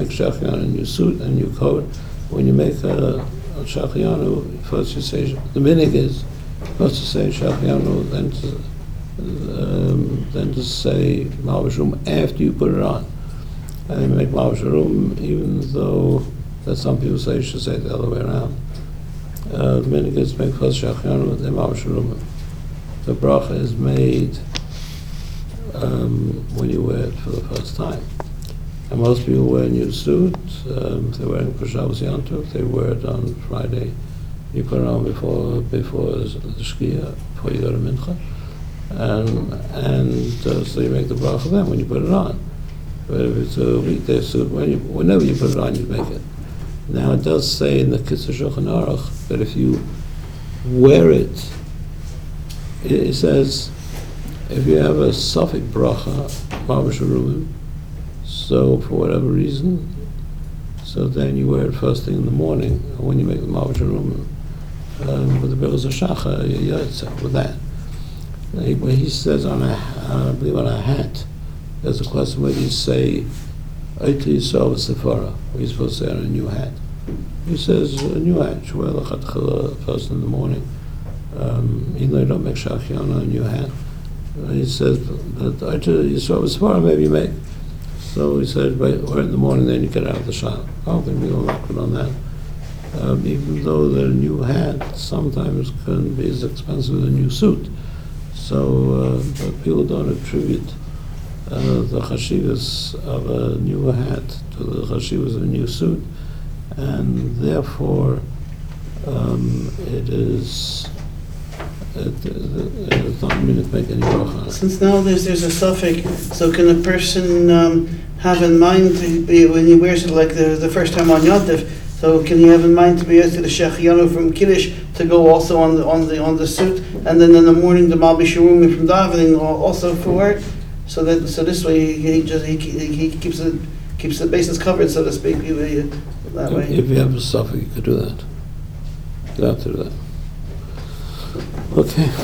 make Shachianu a new suit, a new coat. When you make a Shachianu, first you say, the minig is, first you say Shachianu, then to say Malvashum after you put it on. And you make Malvashum, even though that some people say you should say it the other way around. The minig is make first Shachianu, then Malvashum. The bracha is made when you wear it for the first time. And most people wear a new suit. If they're wearing for Shabbos Yom Tov, they wear it on Friday. You put it on before the Shkia, before you go to Mincha. And so you make the bracha then when you put it on. But if it's a weekday suit, whenever you put it on, you make it. Now it does say in the Kitzur Shulchan Aruch that if you wear it, it says, if you have a suffix bracha, Mamash Rubin, so for whatever reason, so then you wear it first thing in the morning, when you make the Mamash Rubin, with the Bills of Shacha, with that. When he says I believe on a hat, there's a question where you say, Aita Yisrael Sephara, where you're supposed to say on a new hat. He says, a new hat, you wear the first in the morning, even though you don't make Shachianu on a new hat. He says, but Aita Yisrael Sephara maybe you make. So he says, wear it in the morning, then you get out of the shop. I don't think we'll knock it on that. Even though the new hat sometimes can be as expensive as a new suit. So, but people don't attribute the chashivas of a new hat to the chashivas of a new suit, and therefore it's not meant to make any bracha. Since nowadays there's a suffix, so can a person have in mind when he wears it like the first time on Yontif? So can he have in mind to be out to the Shechianu from Kiddush to go also on the suit, and then in the morning the Malbish Yerumi from davening also for work? So this way he keeps the bases covered, so to speak. That way. If you have a suffix, you could do that. You have to do that. Okay.